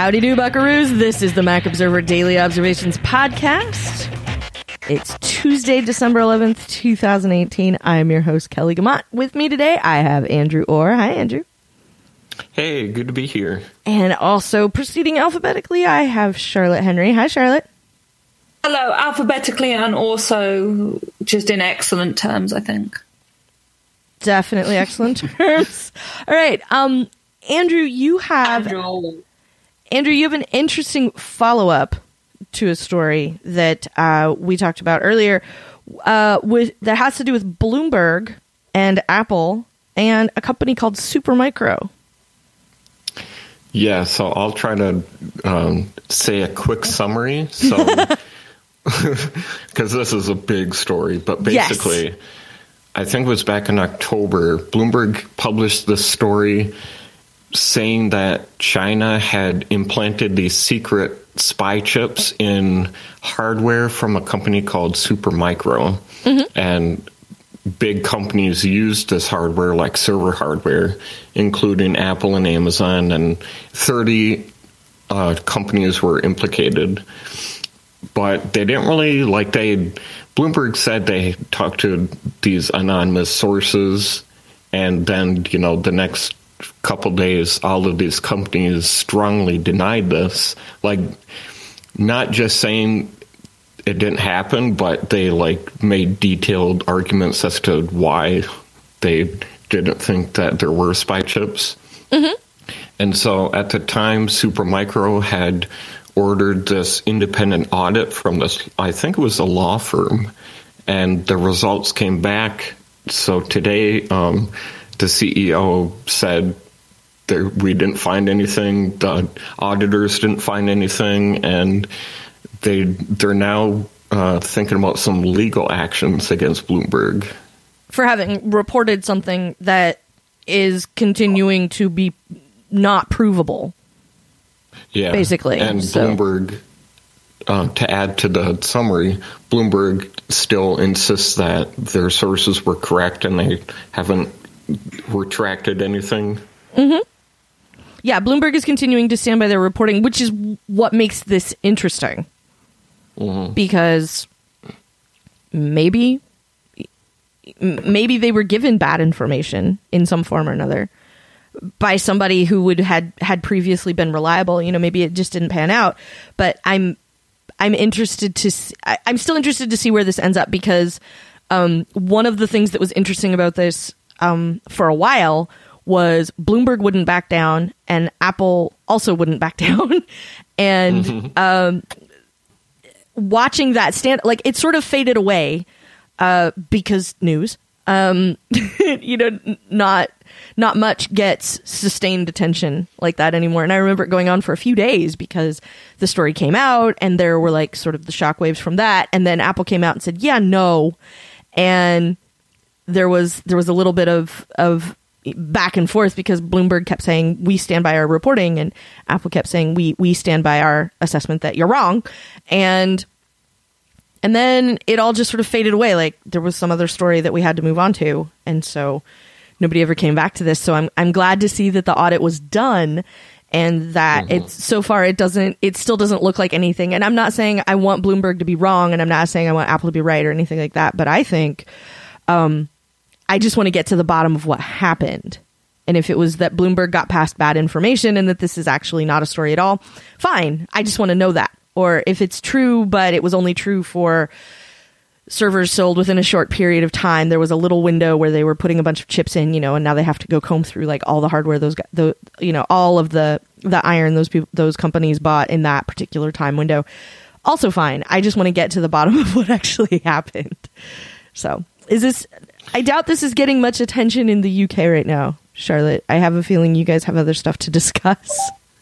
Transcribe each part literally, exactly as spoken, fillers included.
Howdy do, buckaroos. This is the Mac Observer Daily Observations Podcast. It's Tuesday, December eleventh, twenty eighteen. I'm your host, Kelly Gamont. With me today, I have Andrew Orr. Hi, Andrew. Hey, good to be here. And also, proceeding alphabetically, I have Charlotte Henry. Hi, Charlotte. Hello, alphabetically and also just in excellent terms, I think. Definitely excellent terms. All right. Um, Andrew, you have... Andrew. Andrew, you have an interesting follow-up to a story that uh, we talked about earlier uh, with that has to do with Bloomberg and Apple and a company called Supermicro. Yeah, so I'll try to um, say a quick summary. So, because this is a big story, but basically, yes. I think it was back in October, Bloomberg published this story saying that China had implanted these secret spy chips in hardware from a company called Supermicro. Mm-hmm. And big companies used this hardware, like server hardware, including Apple and Amazon, and thirty uh, companies were implicated. But they didn't really, like they, Bloomberg said they talked to these anonymous sources, and then, you know, the next couple days, all of these companies strongly denied this. Like, not just saying it didn't happen, but they, like, made detailed arguments as to why they didn't think that there were spy chips. Mm-hmm. And so at the time, Supermicro had ordered this independent audit from this, I think it was a law firm, and the results came back. So today, um, the C E O said there, we didn't find anything, the auditors didn't find anything, and they, they're now uh, thinking about some legal actions against Bloomberg. For having reported something that is continuing to be not provable. Yeah, basically. And so. Bloomberg, uh, to add to the summary, Bloomberg still insists that their sources were correct and they haven't retracted anything. Mm-hmm. Yeah, Bloomberg is continuing to stand by their reporting, which is what makes this interesting. Mm-hmm. Because maybe, maybe they were given bad information in some form or another by somebody who would had had previously been reliable. You know, maybe it just didn't pan out. But I'm I'm interested to see, I, I'm still interested to see where this ends up, because um, one of the things that was interesting about this um, for a while was Bloomberg wouldn't back down and Apple also wouldn't back down. And mm-hmm. um, watching that stand, like, it sort of faded away uh, because news, um, you know, not not much gets sustained attention like that anymore. And I remember it going on for a few days because the story came out and there were like sort of the shockwaves from that. And then Apple came out and said, yeah, no. And there was there was a little bit of of back and forth because Bloomberg kept saying we stand by our reporting and Apple kept saying we we stand by our assessment that you're wrong. And and then it all just sort of faded away. Like there was some other story that we had to move on to. And so nobody ever came back to this. So I'm I'm glad to see that the audit was done and that mm-hmm. it's so far it doesn't it still doesn't look like anything. And I'm not saying I want Bloomberg to be wrong and I'm not saying I want Apple to be right or anything like that. But I think um I just want to get to the bottom of what happened. And if it was that Bloomberg got past bad information and that this is actually not a story at all, fine. I just want to know that. Or if it's true, but it was only true for servers sold within a short period of time, there was a little window where they were putting a bunch of chips in, you know, and now they have to go comb through like all the hardware those, the, you know, all of the, the iron those people, those companies bought in that particular time window. Also fine. I just want to get to the bottom of what actually happened. So is this... I doubt this is getting much attention in the U K right now, Charlotte. I have a feeling you guys have other stuff to discuss.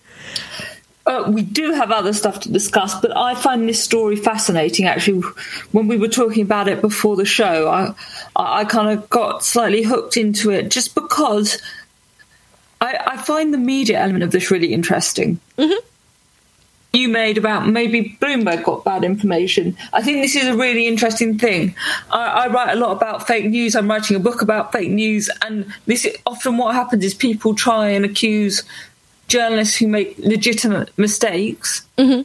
Uh, we do have other stuff to discuss, but I find this story fascinating. Actually, when we were talking about it before the show, I, I kind of got slightly hooked into it just because I, I find the media element of this really interesting. Mm-hmm. You made about maybe Bloomberg got bad information. I think this is a really interesting thing. I, I write a lot about fake news. I'm writing a book about fake news, and this is often what happens is people try and accuse journalists who make legitimate mistakes. Mm-hmm.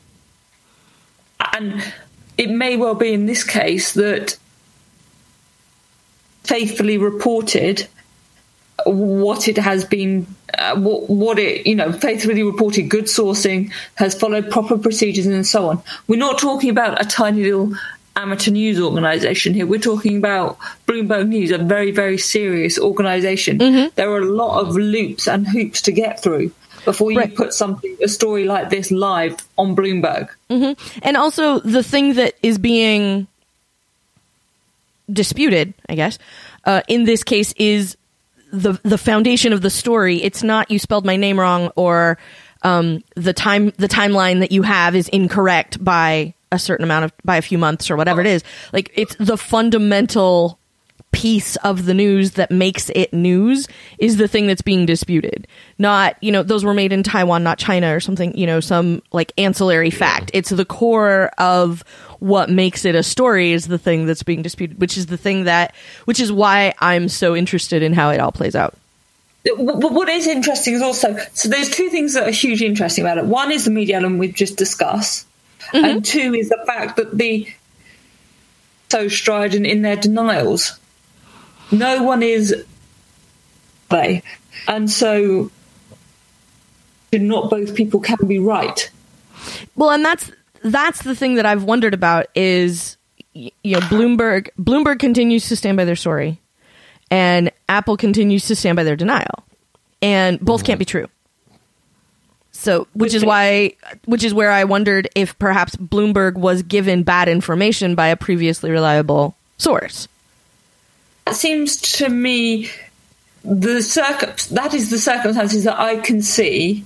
And it may well be in this case that faithfully reported what it has been, uh, what, what it, you know, faithfully reported, good sourcing, has followed proper procedures and so on. We're not talking about a tiny little amateur news organisation here. We're talking about Bloomberg News, a very, very serious organisation. Mm-hmm. There are a lot of loops and hoops to get through before you right. put something, a story like this live on Bloomberg. Mm-hmm. And also the thing that is being disputed, I guess, uh, in this case is the the foundation of the story. It's not you spelled my name wrong or um, the time the timeline that you have is incorrect by a certain amount of by a few months or whatever it is. Like, it's the fundamental piece of the news that makes it news is the thing that's being disputed. Not, you know, those were made in Taiwan, not China or something, you know, some like ancillary fact. It's the core of what makes it a story is the thing that's being disputed, which is the thing that, which is why I'm so interested in how it all plays out. What is interesting is also, so there's two things that are hugely interesting about it. One is the media element we've just discussed. Mm-hmm. And two is the fact that the so strident in their denials. No one is they, and so not both people can be right. Well, and that's that's the thing that I've wondered about is, you know, Bloomberg Bloomberg continues to stand by their story, and Apple continues to stand by their denial, and both mm-hmm. can't be true. So, which is why, which is where I wondered if perhaps Bloomberg was given bad information by a previously reliable source. It seems to me the circum- that is the circumstances that I can see.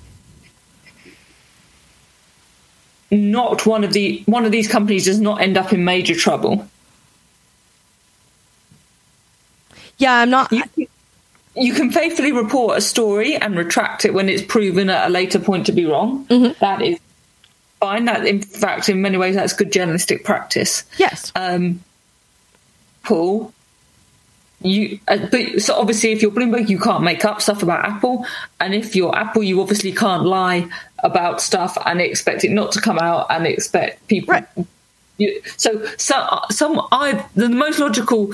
Not one of the one of these companies does not end up in major trouble. Yeah, I'm not. You, you can faithfully report a story and retract it when it's proven at a later point to be wrong. Mm-hmm. That is fine. That, in fact, in many ways, that's good journalistic practice. Yes. Um, Paul. You, uh, but so obviously, if you're Bloomberg, you can't make up stuff about Apple, and if you're Apple, you obviously can't lie about stuff and expect it not to come out and expect people. Right. You, so, so, some I the most logical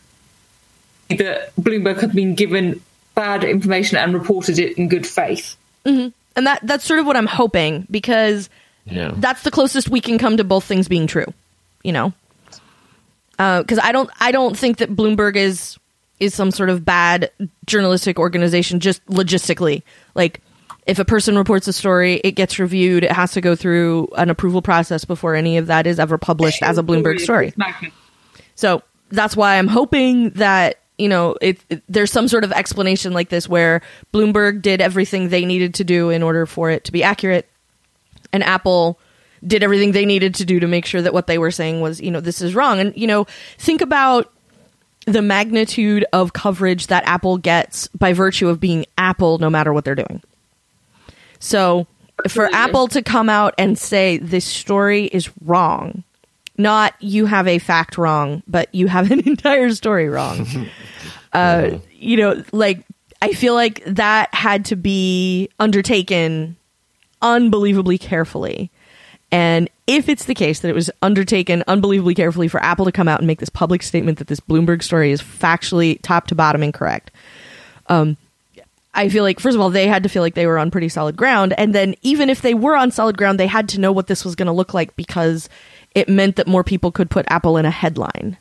that Bloomberg have been given bad information and reported it in good faith, mm-hmm. and that that's sort of what I'm hoping, because yeah. that's the closest we can come to both things being true. You know. Because uh, I don't, I don't think that Bloomberg is is some sort of bad journalistic organization. Just logistically, like if a person reports a story, it gets reviewed. It has to go through an approval process before any of that is ever published as a Bloomberg story. So that's why I'm hoping that, you know, it, it there's some sort of explanation like this where Bloomberg did everything they needed to do in order for it to be accurate, and Apple did everything they needed to do to make sure that what they were saying was, you know, this is wrong. And, you know, think about the magnitude of coverage that Apple gets by virtue of being Apple, no matter what they're doing. So for Apple to come out and say this story is wrong, not you have a fact wrong, but you have an entire story wrong. uh, you know, like, I feel like that had to be undertaken unbelievably carefully. And if it's the case that it was undertaken unbelievably carefully for Apple to come out and make this public statement that this Bloomberg story is factually top to bottom incorrect, um, I feel like, first of all, they had to feel like they were on pretty solid ground. And then even if they were on solid ground, they had to know what this was going to look like, because it meant that more people could put Apple in a headline.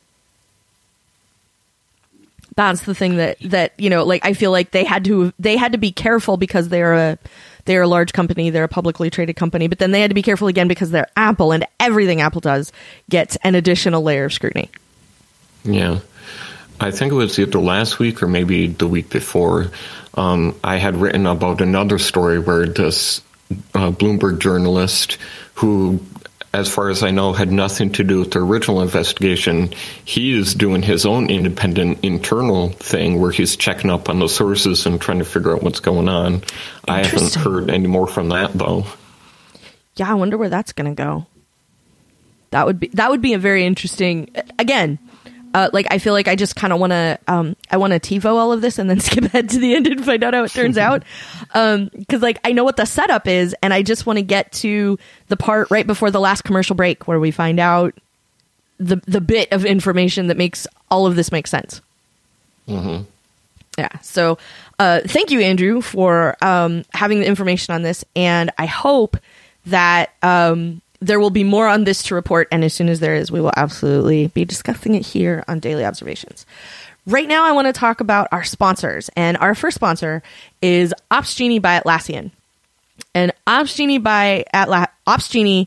That's the thing that, that, you know, like, I feel like they had to, they had to be careful because they're a, they're a large company, they're a publicly traded company, but then they had to be careful again because they're Apple, and everything Apple does gets an additional layer of scrutiny. Yeah. I think it was either last week or maybe the week before, um, I had written about another story where this uh, Bloomberg journalist who, as far as I know, had nothing to do with the original investigation, he is doing his own independent internal thing where he's checking up on the sources and trying to figure out what's going on. I haven't heard any more from that, though. Yeah, I wonder where that's going to go. That would be that would be a very interesting. Again, Uh, like, I feel like I just kind of want to, um, I want to TiVo all of this and then skip ahead to the end and find out how it turns out. Um, cause like, I know what the setup is, and I just want to get to the part right before the last commercial break where we find out the, the bit of information that makes all of this make sense. Mm-hmm. Yeah. So, uh, thank you, Andrew, for, um, having the information on this. And I hope that, um, there will be more on this to report, and as soon as there is, we will absolutely be discussing it here on Daily Observations. Right now, I want to talk about our sponsors, and our first sponsor is Opsgenie by Atlassian. And Opsgenie by Atla- Opsgenie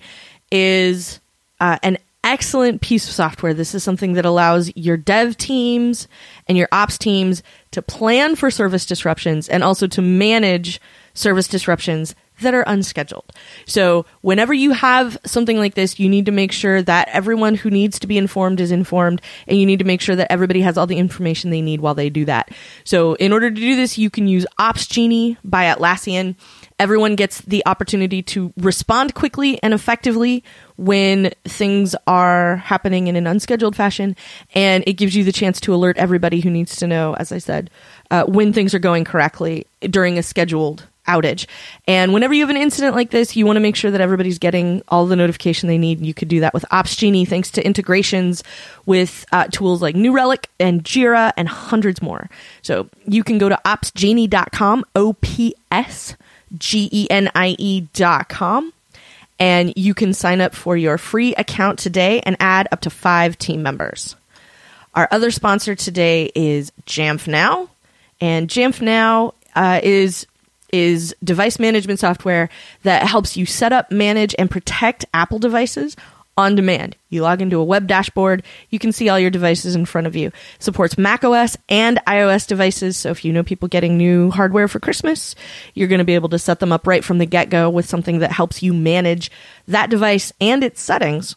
is uh, an excellent piece of software. This is something that allows your dev teams and your ops teams to plan for service disruptions and also to manage service disruptions that are unscheduled. So whenever you have something like this, you need to make sure that everyone who needs to be informed is informed, and you need to make sure that everybody has all the information they need while they do that. So in order to do this, you can use Opsgenie by Atlassian. Everyone gets the opportunity to respond quickly and effectively when things are happening in an unscheduled fashion, and it gives you the chance to alert everybody who needs to know, as I said, uh, when things are going correctly during a scheduled outage. And whenever you have an incident like this, you want to make sure that everybody's getting all the notification they need. You could do that with Opsgenie thanks to integrations with uh, tools like New Relic and Jira and hundreds more. So you can go to opsgenie dot com, O P S G E N I E dot com, and you can sign up for your free account today and add up to five team members. Our other sponsor today is Jamf Now, and Jamf Now uh, is is device management software that helps you set up, manage, and protect Apple devices on demand. You log into a web dashboard, you can see all your devices in front of you. Supports macOS and iOS devices, so if you know people getting new hardware for Christmas, you're going to be able to set them up right from the get-go with something that helps you manage that device and its settings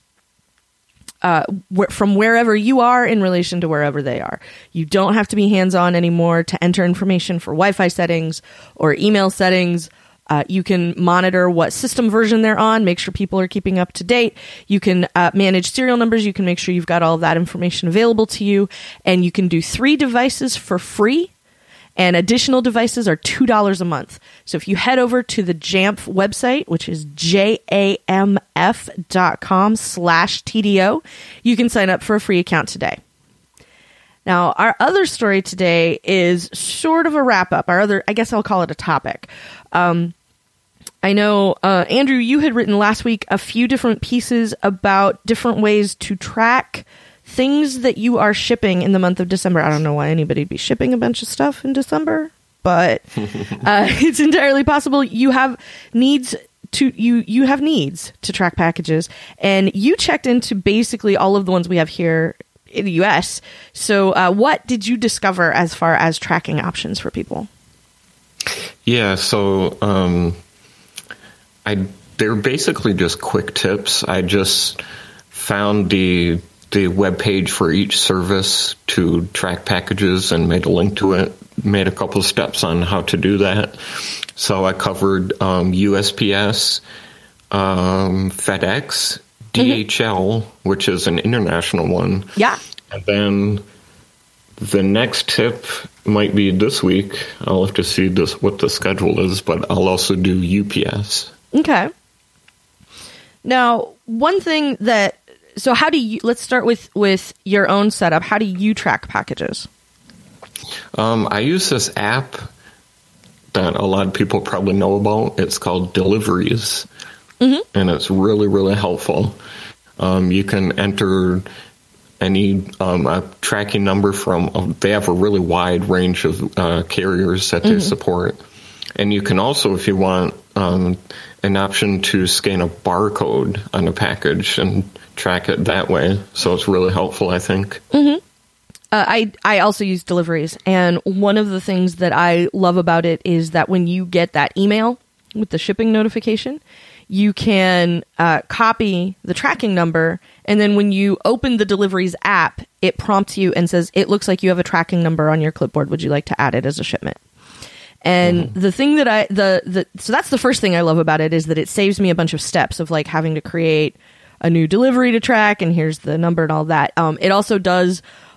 Uh, wh- from wherever you are in relation to wherever they are. You don't have to be hands-on anymore to enter information for Wi-Fi settings or email settings. Uh, you can monitor what system version they're on, make sure people are keeping up to date. You can uh, manage serial numbers. You can make sure you've got all of that information available to you. And you can do three devices for free. And additional devices are two dollars a month. So if you head over to the Jamf website, which is jamf dot com slash T D O, you can sign up for a free account today. Now, our other story today is sort of a wrap-up. Our other, I guess I'll call it a topic. Um, I know, uh, Andrew, you had written last week a few different pieces about different ways to track things that you are shipping in the month of December. I don't know why anybody'd be shipping a bunch of stuff in December, but uh, it's entirely possible. You have needs to you you have needs to track packages, and you checked into basically all of the ones we have here in the U S. So, uh, what did you discover as far as tracking options for people? Yeah, so um, I they're basically just quick tips. I just found the the web page for each service to track packages and made a link to it, made a couple of steps on how to do that. So I covered um, U S P S, um, FedEx, D H L, mm-hmm. which is an international one. Yeah. And then the next tip might be this week. I'll have to see this what the schedule is, but I'll also do U P S. Okay. Now, one thing that So how do you, let's start with, with your own setup. How do you track packages? Um, I use this app that a lot of people probably know about. It's called Deliveries, mm-hmm. and it's really, really helpful. Um, you can enter any um, a tracking number from, uh, they have a really wide range of uh, carriers that they mm-hmm. support. And you can also, if you want, um, an option to scan a barcode on a package and track it that way. So it's really helpful, I think. Mm-hmm. Uh, I, I also use Deliveries. And one of the things that I love about it is that when you get that email with the shipping notification, you can uh, copy the tracking number. And then when you open the Deliveries app, it prompts you and says, it looks like you have a tracking number on your clipboard. Would you like to add it as a shipment? And mm-hmm. the thing that I, the, the, so that's the first thing I love about it is that it saves me a bunch of steps of like having to create a new delivery to track and here's the number and all that. Um, it also does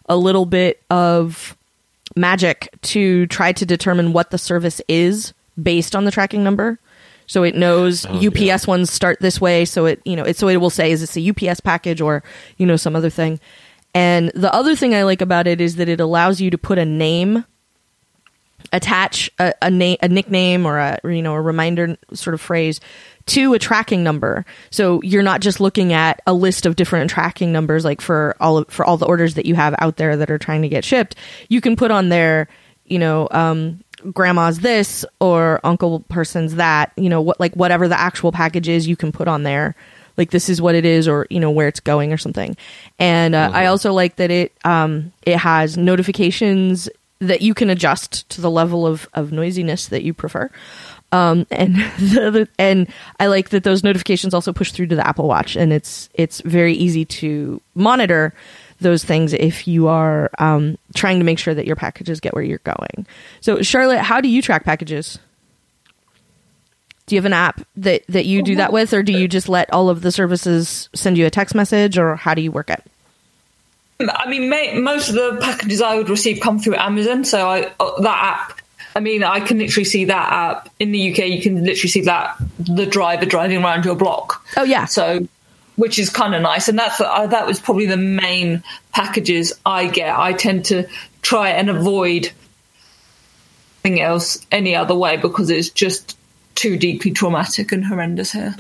a little bit of magic to try to determine what the service is based on the tracking number. So it knows oh, U P S yeah. ones start this way. So it, you know, it, so it will say, is this a U P S package or, you know, some other thing. And the other thing I like about it is that it allows you to put a name, attach a, a name, a nickname or a, you know, a reminder sort of phrase to a tracking number. So you're not just looking at a list of different tracking numbers, like for all of, for all the orders that you have out there that are trying to get shipped. You can put on there, you know, um, grandma's this or uncle person's that, you know, what, like whatever the actual package is, you can put on there. Like this is what it is, or, you know, where it's going or something. And uh, mm-hmm. I also like that it, um, it has notifications that you can adjust to the level of, of noisiness that you prefer. Um, and the, and I like that those notifications also push through to the Apple Watch, and it's it's very easy to monitor those things if you are um, trying to make sure that your packages get where you're going. So, Charlotte, how do you track packages? Do you have an app that, that you do that with, or do you just let all of the services send you a text message, or how do you work it? I mean, may, most of the packages I would receive come through Amazon, so I, uh, that app. I mean, I can literally see that app. In the U K, you can literally see that, the driver driving around your block. Oh, yeah. So, which is kind of nice. And that's uh, that was probably the main packages I get. I tend to try and avoid anything else any other way because it's just too deeply traumatic and horrendous here.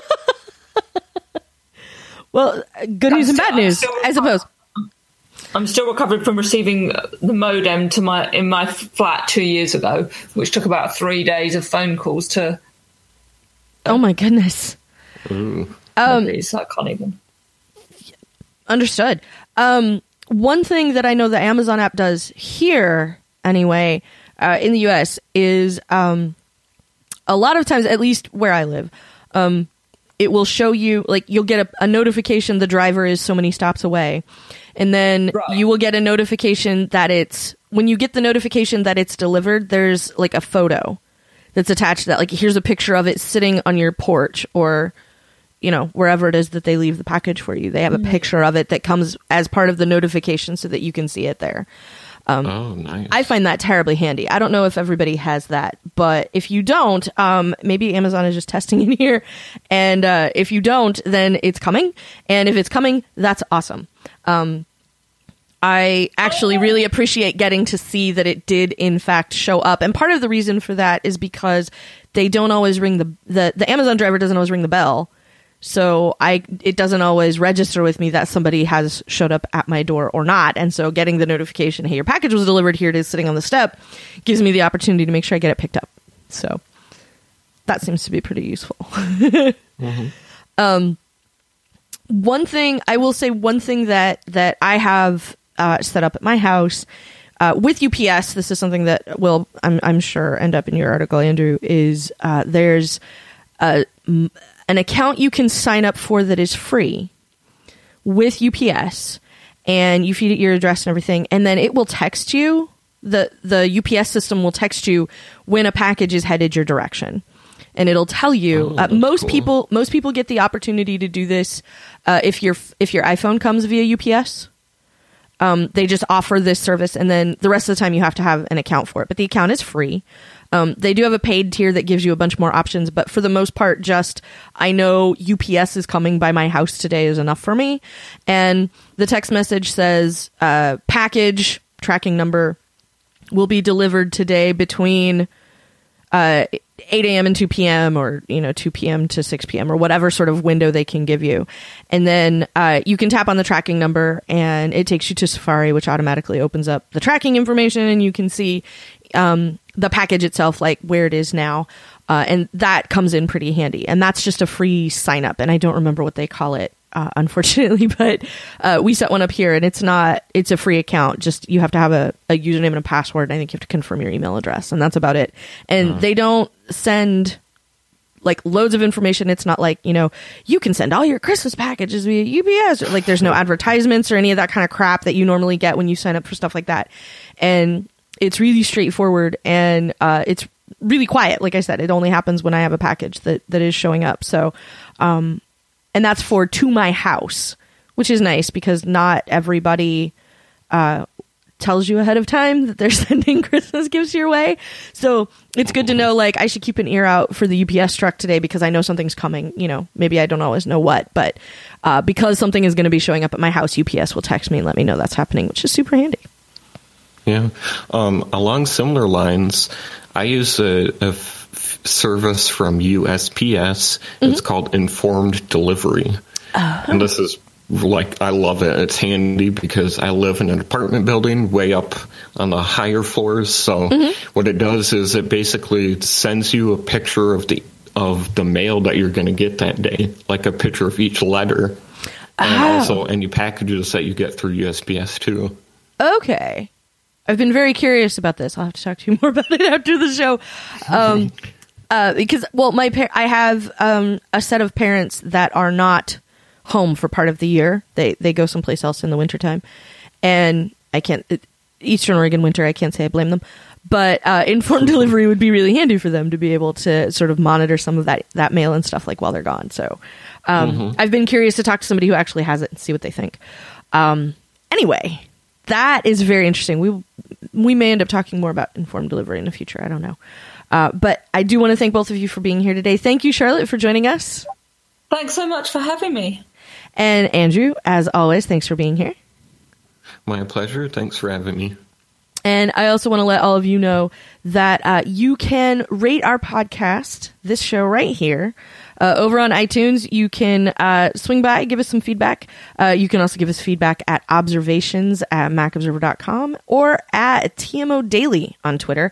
Well, good news and bad news, I suppose. I'm still recovering from receiving the modem to my in my flat two years ago, which took about three days of phone calls to. Oh my goodness! Ooh. Um, so I can't even. Understood. Um, one thing that I know the Amazon app does here, anyway, uh, in the U S, is um, a lot of times, at least where I live, um, it will show you, like, you'll get a, a notification the driver is so many stops away. And then right. you will get a notification that it's, when you get the notification that it's delivered, there's like a photo that's attached to that. Like, here's a picture of it sitting on your porch or, you know, wherever it is that they leave the package for you. They have a mm-hmm. picture of it that comes as part of the notification so that you can see it there. Um, oh, nice. I find that terribly handy. I don't know if everybody has that, but if you don't, um, maybe Amazon is just testing it here. And uh, if you don't, then it's coming. And if it's coming, that's awesome. Um, I actually really appreciate getting to see that it did in fact show up. And part of the reason for that is because they don't always ring the, the, the Amazon driver doesn't always ring the bell. So I, it doesn't always register with me that somebody has showed up at my door or not. And so getting the notification, hey, your package was delivered, here it is sitting on the step, gives me the opportunity to make sure I get it picked up. So that seems to be pretty useful. mm-hmm. Um, One thing, I will say one thing that, that I have uh, set up at my house uh, with U P S, this is something that will, I'm, I'm sure, end up in your article, Andrew, is uh, there's a, an account you can sign up for that is free with U P S, and you feed it your address and everything, and then it will text you, the, the U P S system will text you when a package is headed your direction. And it'll tell you. Oh, uh, most cool. people, most people get the opportunity to do this uh, if your if your iPhone comes via U P S. Um, they just offer this service, and then the rest of the time you have to have an account for it. But the account is free. Um, they do have a paid tier that gives you a bunch more options, but for the most part, just I know U P S is coming by my house today is enough for me. And the text message says uh, package tracking number will be delivered today between Uh, eight a.m. and two p.m. or, you know, two p.m. to six p.m. or whatever sort of window they can give you. And then uh, you can tap on the tracking number and it takes you to Safari, which automatically opens up the tracking information, and you can see um, the package itself, like where it is now. Uh, and that comes in pretty handy. And that's just a free sign up. And I don't remember what they call it, uh, unfortunately, but uh, we set one up here, and it's not, it's a free account. Just you have to have a, a username and a password. And I think you have to confirm your email address, and that's about it. And uh-huh. they don't send like loads of information. It's not like, you know, you can send all your Christmas packages via U P S, or like there's no advertisements or any of that kind of crap that you normally get when you sign up for stuff like that. And it's really straightforward, and uh, it's really quiet. Like I said, it only happens when I have a package that, that is showing up. So, um, and that's for to my house, which is nice because not everybody uh, tells you ahead of time that they're sending Christmas gifts your way. So it's good to know, like, I should keep an ear out for the U P S truck today because I know something's coming. You know, maybe I don't always know what, but uh, because something is going to be showing up at my house, U P S will text me and let me know that's happening, which is super handy. Yeah. Um, along similar lines, I use a, a f- service from U S P S. Mm-hmm. It's called Informed Delivery. Uh-huh. And this is like, I love it. It's handy because I live in an apartment building way up on the higher floors. So mm-hmm. what it does is it basically sends you a picture of the of the mail that you're going to get that day, like a picture of each letter, and oh. also any packages that you get through U S P S too. Okay. I've been very curious about this. I'll have to talk to you more about it after the show. Um, uh, because, well, my par- I have um, a set of parents that are not home for part of the year. They they go someplace else in the wintertime. And I can't, it, Eastern Oregon winter, I can't say I blame them. But uh, informed delivery would be really handy for them to be able to sort of monitor some of that, that mail and stuff like while they're gone. So um, mm-hmm. I've been curious to talk to somebody who actually has it and see what they think. Um, anyway. That is very interesting. We we may end up talking more about informed delivery in the future. I don't know. Uh, but I do want to thank both of you for being here today. Thank you, Charlotte, for joining us. Thanks so much for having me. And Andrew, as always, thanks for being here. My pleasure. Thanks for having me. And I also want to let all of you know that uh, you can rate our podcast, this show right here, Uh, over on iTunes. You can uh, swing by, give us some feedback. Uh, you can also give us feedback at observations at mac observer dot com or at T M O Daily on Twitter.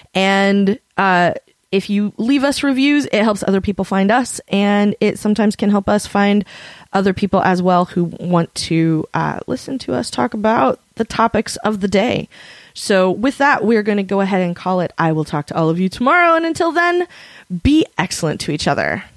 And uh, if you leave us reviews, it helps other people find us, and it sometimes can help us find other people as well who want to uh, listen to us talk about the topics of the day. So with that, we're going to go ahead and call it. I will talk to all of you tomorrow, and until then, be excellent to each other.